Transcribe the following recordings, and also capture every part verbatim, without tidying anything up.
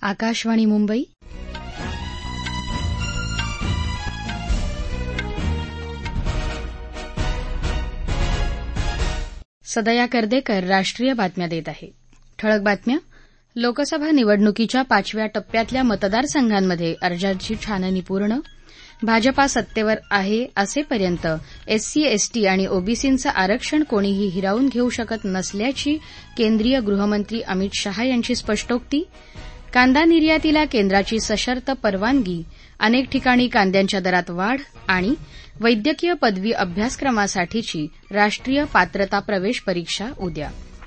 आकाशवाणी मुंबई. सदया कर्देकर राष्ट्रीय बातम्या देत आहे. ठळक बातम्या. लोकसभा निवडणुकीच्या पाचव्या टप्प्यातल्या मतदारसंघांमध्ये अर्जांची छाननी पूर्ण. भाजपा सत्तेवर आहे असेपर्यंत एससी एसटी आणि ओबीसींचं आरक्षण कोणीही हिरावून घेऊ शकत नसल्याची केंद्रीय गृहमंत्री अमित शहा यांची स्पष्टोक्ती. कांदा निर्यातीला केंद्राची सशर्त परवानगी. अनेक ठिकाणी कांद्यांच्या दरात वाढ. आणि वैद्यकीय पदवी अभ्यासक्रमासाठीची राष्ट्रीय पात्रता प्रवेश परीक्षा उद्या.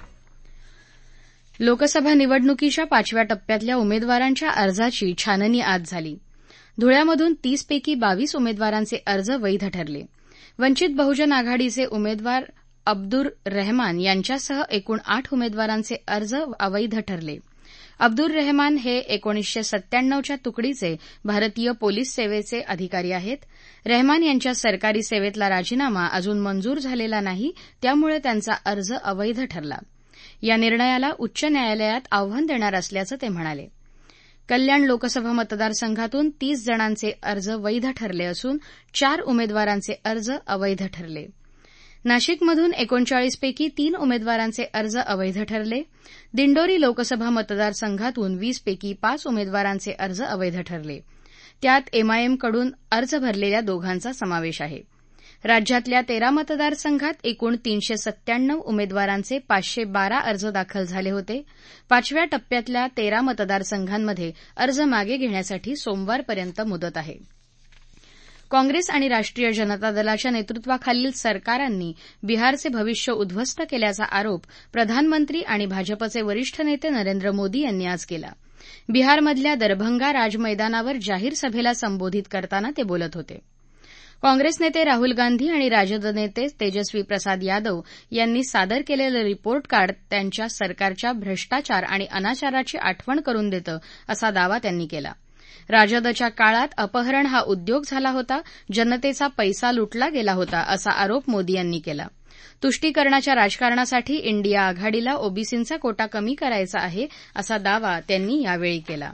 लोकसभा निवडणुकीच्या पाचव्या टप्प्यातल्या उमेदवारांच्या अर्जाची छाननी आज झाली. धुळ्यामधून तीस पैकी बावीस उमेदवारांचे अर्ज वैध ठरले. वंचित बहुजन आघाडीचे उमेदवार अब्दुर रहमान यांच्यासह एकूण आठ उमेदवारांचे अर्ज अवैध ठरले. अब्दुर रहमान हे एकोणीसशे सत्त्याण्णवच्या तुकडीचे भारतीय पोलीस सेवेचे अधिकारी आहेत. रहमान यांच्या सरकारी सेवेतला राजीनामा अजून मंजूर झालेला नाही, त्यामुळे त्यांचा अर्ज अवैध ठरला. या निर्णयाला उच्च न्यायालयात आव्हान देणार असल्याचं ते म्हणाले. कल्याण लोकसभा मतदारसंघातून तीस जणांचे अर्ज वैध ठरले असून चार उमेदवारांचे अर्ज अवैध ठरले. नाशिकमधून एकोणचाळीस पैकी तीन उमेदवारांचे अर्ज अवैध ठरले. दिंडोरी लोकसभा मतदारसंघातून वीस पैकी पाच उमेदवारांचे अर्ज अवैध ठरले. त्यात एमआयएमकडून अर्ज भरलेल्या दोघांचा समावेश आहे. राज्यातल्या तेरा मतदारसंघात एकूण तीनशे सत्त्याण्णव उमेदवारांचे पाचशे बारा अर्ज दाखल झाले होते. पाचव्या टप्प्यातल्या तेरा मतदारसंघांमध्ये अर्ज मागे घेण्यासाठी सोमवारपर्यंत मुदत आहे. काँग्रेस आणि राष्ट्रीय जनता दलाच्या नेतृत्वाखालील सरकारांनी बिहारचे भविष्य उद्ध्वस्त केल्याचा आरोप प्रधानमंत्री आणि भाजपचे वरिष्ठ नेते नरेंद्र मोदी यांनी आज केला. बिहारमधल्या दरभंगा राजमैदानावर जाहीर सभेला संबोधित करताना ते बोलत होते. काँग्रेस नेते राहुल गांधी आणि राजद नेते तेजस्वी प्रसाद यादव यांनी सादर केलेलं रिपोर्ट कार्ड त्यांच्या सरकारच्या भ्रष्टाचार आणि अनाचाराची आठवण करून देतं, असा दावा त्यांनी केला. राजदच्या काळात अपहरण हा उद्योग झाला होता, जनतेचा पैसा लुटला गेला होता, असा आरोप मोदी यांनी केला. तुष्टीकरणाच्या राजकारणासाठी इंडिया आघाडीला ओबीसींचा कोटा कमी करायचा आहे, असा दावा त्यांनी यावेळी केला.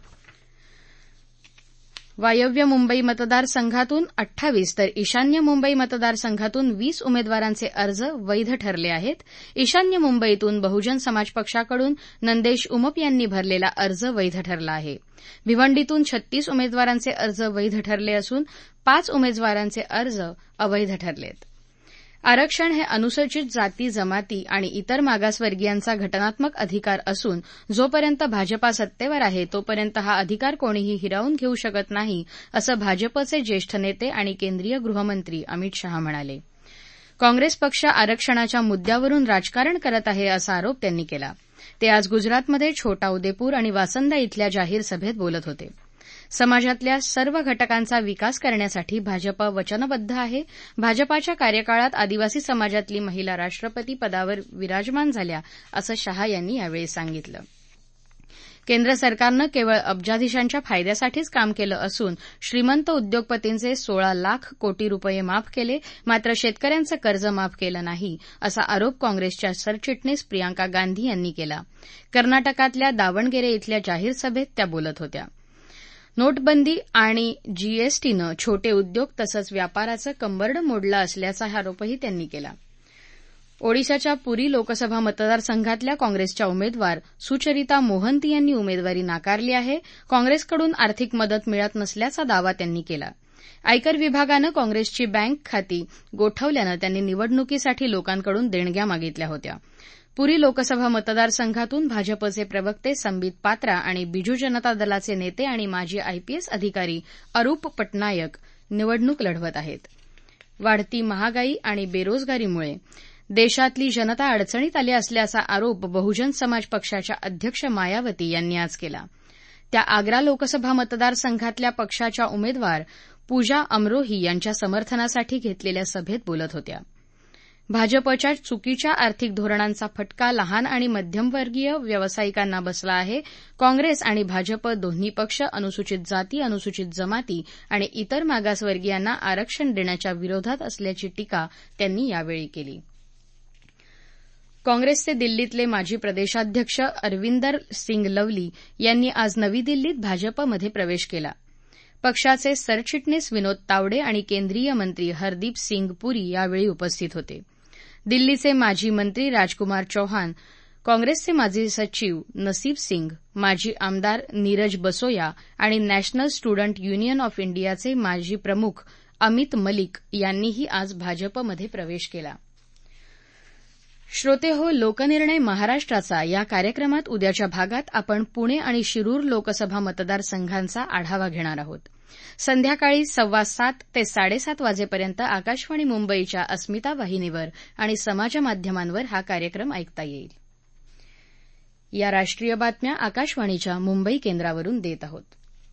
वायव्य मुंबई मतदारसंघातून अठ्ठावीस तर ईशान्य मुंबई मतदारसंघातून वीस उमेदवारांचे अर्ज वैध ठरले आहेत. ईशान्य मुंबईतून बहुजन समाज पक्षाकडून नंदेश उमप यांनी भरलेला अर्ज वैध ठरला आहे. भिवंडीतून छत्तीस उमेदवारांचे अर्ज वैध ठरले असून पाच उमेदवारांचे अर्ज अवैध ठरलेत. आरक्षण हे अनुसूचित जाती जमाती आणि इतर मागासवर्गीयांचा घटनात्मक अधिकार असून जोपर्यंत भाजपा सत्तेवर आहे तोपर्यंत हा अधिकार कोणीही हिरावून घेऊ शकत नाही, असं भाजपचे ज्येष्ठ नेते आणि केंद्रीय गृहमंत्री अमित शहा म्हणाले. काँग्रेस पक्ष आरक्षणाच्या मुद्द्यावरून राजकारण करत आहे, असा आरोप त्यांनी केला. ते आज गुजरातमध्ये छोटा उदेपूर आणि वासंदा इथल्या जाहीर सभेत बोलत होते. समाजातल्या सर्व घटकांचा विकास करण्यासाठी भाजप वचनबद्ध आहे. भाजपाच्या कार्यकाळात आदिवासी समाजातली महिला राष्ट्रपती पदावर विराजमान झाल्या, असं शहा यांनी यावेळी सांगितलं. केंद्र सरकारनं केवळ अब्जाधीशांच्या फायद्यासाठीच काम केलं असून श्रीमंत उद्योगपतींचे सोळा लाख कोटी रुपये माफ केले, मात्र शेतकऱ्यांचं कर्ज माफ केलं नाही, असा आरोप काँग्रेसच्या सरचिटणीस प्रियांका गांधी यांनी केला. कर्नाटकातल्या दावणगेरे इथल्या जाहीर सभेत त्या बोलत होत्या. नोटबंदी आणि जीएसटीनं छोटे उद्योग तसंच व्यापाराचं कंबरडं मोडलं असल्याचा आरोपही त्यांनी केला. ओडिशाच्या पुरी लोकसभा मतदारसंघातल्या काँग्रेसच्या उमेदवार सुचरिता मोहंती यांनी उमेदवारी नाकारली आहे. काँग्रेसकडून आर्थिक मदत मिळत नसल्याचा दावा त्यांनी केला. आयकर विभागानं काँग्रेसची बँक खाती गोठवल्यानं त्यांनी निवडणुकीसाठी लोकांकडून देणग्या मागितल्या होत्या. पुरी लोकसभा मतदारसंघातून भाजपचे प्रवक्ते संबित पात्रा आणि बिजू जनता दलाचे नेते आणि माजी आयपीएस अधिकारी अरूप पटनायक निवडणूक लढवत आहेत. वाढती महागाई आणि बेरोजगारीमुळे देशातली जनता अडचणीत आली असल्याचा आरोप बहुजन समाज पक्षाच्या अध्यक्ष मायावती यांनी आज केला. त्या आग्रा लोकसभा मतदारसंघातल्या पक्षाच्या उमेदवार पूजा अमरोही यांच्या समर्थनासाठी घेतलेल्या सभेत बोलत होत्या. भाजपच्या चुकीच्या आर्थिक धोरणांचा फटका लहान आणि मध्यमवर्गीय व्यावसायिकांना बसला आहे. काँग्रेस आणि भाजप दोन्ही पक्ष अनुसूचित जाती, अनुसूचित जमाती आणि इतर मागासवर्गीयांना आरक्षण देण्याच्या विरोधात असल्याची टीका त्यांनी यावेळी केली. काँग्रेसचे दिल्लीतले माजी प्रदेशाध्यक्ष अरविंदर सिंग लवली यांनी आज नवी दिल्लीत भाजपमध्ये प्रवेश केला. पक्षाचे सरचिटणीस विनोद तावडे आणि केंद्रीय मंत्री हरदीप सिंग पुरी यावेळी उपस्थित होते. दिल्लीचे माजी मंत्री राजकुमार चौहान, काँग्रेसचे माजी सचिव नसीब सिंग, माजी आमदार नीरज बसोया आणि नॅशनल स्टुडंट युनियन ऑफ इंडियाचे माजी प्रमुख अमित मलिक यांनीही आज भाजपमध्ये प्रवेश केला. श्रोतेहो, लोकनिर्णय महाराष्ट्राचा या कार्यक्रमात उद्याच्या भागात आपण पुणे आणि शिरूर लोकसभा मतदारसंघांचा आढावा घेणार आहोत. संध्याकाळी सव्वा सात ते साडेसात वाजेपर्यंत आकाशवाणी मुंबईच्या अस्मिता वाहिनीवर आणि समाजमाध्यमांवर हा कार्यक्रम ऐकता येईल. या राष्ट्रीय बातम्या आकाशवाणीच्या मुंबई केंद्रावरून देत आहोत.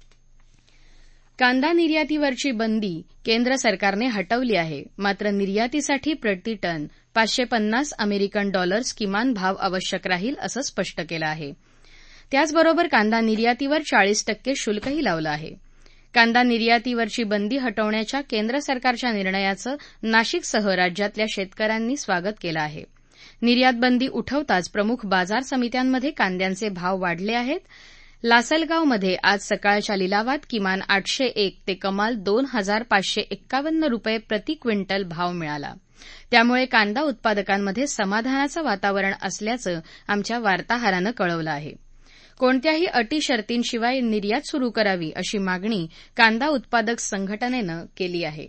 कांदा निर्यातीवरची बंदी केंद्र सरकारने हटवली आहे. मात्र निर्यातीसाठी प्रति टन पाचशे पन्नास अमेरिकन डॉलर्स किमान भाव आवश्यक राहील असं स्पष्ट केलं आहे. त्याचबरोबर कांदा निर्यातीवर चाळीस टक्के शुल्कही लावलं आहे. कांदा निर्यातीवरची बंदी हटवण्याच्या केंद्र सरकारच्या निर्णयाचं नाशिकसह राज्यातल्या शेतकऱ्यांनी स्वागत केलं आहे. निर्यात बंदी उठवताच प्रमुख बाजार समित्यांमध्ये कांद्यांचे भाव वाढले आहेत. लासलगावमध्ये आज सकाळच्या लिलावात किमान आठशे एक ते कमाल दोन हजार पाचशे एक्कावन्न रुपये प्रति क्विंटल भाव मिळाला. त्यामुळे कांदा उत्पादकांमध्ये समाधानाचं वातावरण असल्याचं आमच्या वार्ताहरानं कळवलं आहे. कोणत्याही अटी शर्तींशिवाय निर्यात सुरू करावी अशी मागणी कांदा उत्पादक संघटनेनं केली आहे.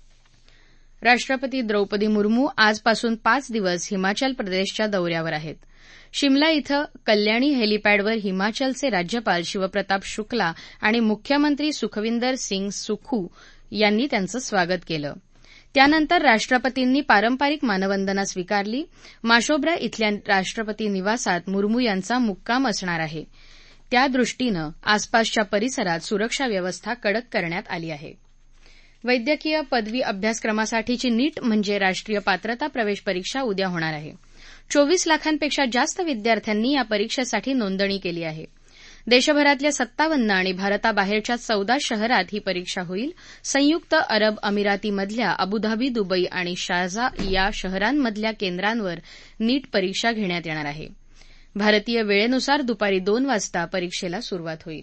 राष्ट्रपती द्रौपदी मुर्मू आजपासून पाच दिवस हिमाचल प्रदेशच्या दौऱ्यावर आहेत. शिमला इथं कल्याणी हेलिपॅडवर हिमाचलचे राज्यपाल शिवप्रताप शुक्ला आणि मुख्यमंत्री सुखविंदर सिंग सुखू यांनी त्यांचं स्वागत केलं. त्यानंतर राष्ट्रपतींनी पारंपरिक मानवंदना स्वीकारली. माशोब्रा इथल्या राष्ट्रपती निवासात मुर्मू यांचा मुक्काम असणार आहे. त्यादृष्टीनं आसपासच्या परिसरात सुरक्षा व्यवस्था कडक करण्यात आली आहे. वैद्यकीय पदवी अभ्यासक्रमासाठीची नीट म्हणजे राष्ट्रीय पात्रता प्रवेश परीक्षा उद्या होणार आहे. चोवीस लाखांपेक्षा जास्त विद्यार्थ्यांनी या परीक्षेसाठी नोंदणी केली आहे. देशभरातल्या सत्तावन्न आणि भारताबाहेरच्या चौदा शहरात ही परीक्षा होईल. संयुक्त अरब अमिरातीमधल्या अबुधाबी, दुबई आणि शारजा या शहरांमधल्या केंद्रांवर नीट परीक्षा घेण्यात येणार आहे. भारतीय वेळेनुसार दुपारी दोन वाजता परीक्षेला सुरुवात होईल.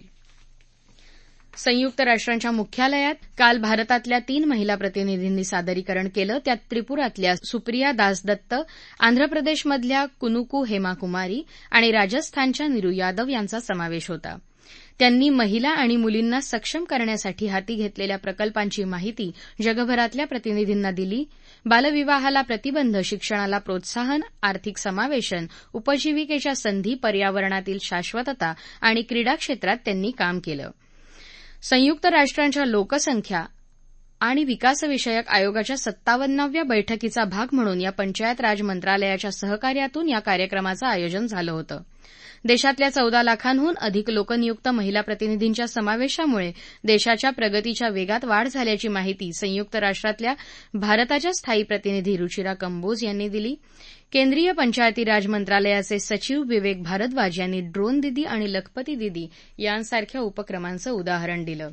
संयुक्त राष्ट्रांच्या मुख्यालयात काल भारतातल्या तीन महिला प्रतिनिधींनी सादरीकरण केलं. त्यात त्रिपुरातल्या सुप्रिया दासदत्त, आंध्र प्रदेशमधल्या कुनुकू हेमाकुमारी आणि राजस्थानच्या नीरू यादव यांचा समावेश होता. त्यांनी महिला आणि मुलींना सक्षम करण्यासाठी हाती घेतलेल्या प्रकल्पांची माहिती जगभरातल्या प्रतिनिधींना दिली. बालविवाहाला प्रतिबंध, शिक्षणाला प्रोत्साहन, आर्थिक समावेशन, उपजीविकेच्या संधी, पर्यावरणातील शाश्वतता आणि क्रीडा क्षेत्रात त्यांनी काम केलं. संयुक्त राष्ट्रांच्या लोकसंख्या आणि विकासविषयक आयोगाच्या सत्तावन्नाव्या बैठकीचा भाग म्हणून या पंचायत राज मंत्रालयाच्या सहकार्यातून या कार्यक्रमाचं आयोजन झालं होतं. देशातल्या चौदा लाखांहून अधिक लोकनियुक्त महिला प्रतिनिधींच्या समावेशामुळे देशाच्या प्रगतीच्या वेगात वाढ झाल्याची माहिती संयुक्त राष्ट्रातल्या भारताच्या स्थायी प्रतिनिधी रुचिरा कंबोज यांनी दिली. केंद्रीय पंचायती राज मंत्रालयाचे सचिव विवेक भारद्वाज यांनी ड्रोन दिदी आणि लखपती दिदी यांसारख्या उपक्रमांचं उदाहरण दिलं.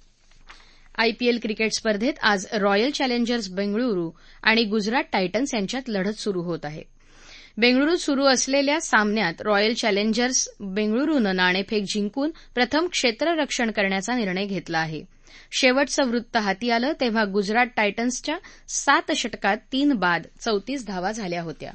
आयपीएल क्रिकेट स्पर्धेत आज रॉयल चॅलेंजर्स बेंगळुरू आणि गुजरात टायटन्स यांच्यात लढत सुरू होत आहे. बेंगळुरूत सुरू असलेल्या सामन्यात रॉयल चॅलेंजर्स बेंगळुरूनं नाणेफेक जिंकून प्रथम क्षेत्ररक्षण करण्याचा निर्णय घेतला आहे. शेवटचं वृत्त हाती आलं तेव्हा गुजरात टायटन्सच्या सात षटकात तीन बाद चौतीस धावा झाल्या होत्या.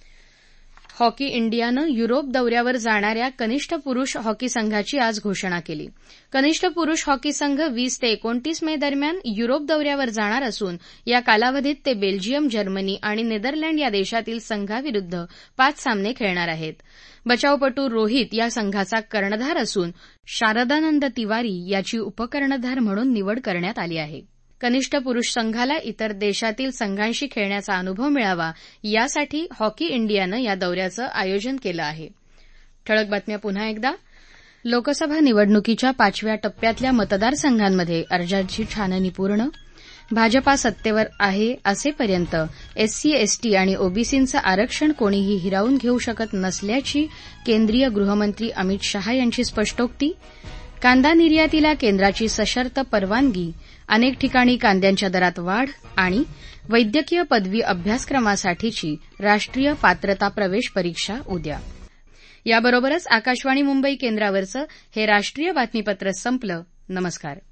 हॉकी इंडियानं युरोप दौऱ्यावर जाणाऱ्या कनिष्ठ पुरुष हॉकी संघाची आज घोषणा केली. कनिष्ठ पुरुष हॉकी संघ वीस ते एकोणतीस मे दरम्यान युरोप दौऱ्यावर जाणार असून या कालावधीत ते बेल्जियम, जर्मनी आणि नेदरलँड या देशातील संघाविरुद्ध पाच सामने खेळणार आहेत. बचावपटू रोहित या संघाचा कर्णधार असून शारदानंद तिवारी याची उपकर्णधार म्हणून निवड करण्यात आली आहे. कनिष्ठ पुरुष संघाला इतर देशातील संघांशी खेळण्याचा अनुभव मिळावा यासाठी हॉकी इंडियानं या दौऱ्याचं आयोजन केलं आहे. ठळक बातम्या पुन्हा एकदा. लोकसभा निवडणुकीच्या पाचव्या टप्प्यातल्या मतदारसंघांमध्ये अर्जांची छाननी पूर्ण. भाजपा सत्तेवर आहे असेपर्यंत एससी, एसटी आणि ओबीसींचं आरक्षण कोणीही हिरावून घेऊ शकत नसल्याची केंद्रीय गृहमंत्री अमित शहा यांची स्पष्टोक्ती. कांदा निर्यातीला केंद्राची सशर्त परवानगी, अनेक ठिकाणी कांद्यांच्या दरात वाढ आणि वैद्यकीय पदवी अभ्यासक्रमासाठीची राष्ट्रीय पात्रता प्रवेश परीक्षा उद्या. याबरोबरच आकाशवाणी मुंबई केंद्रावरचं हे राष्ट्रीय बातमीपत्र संपलं. नमस्कार.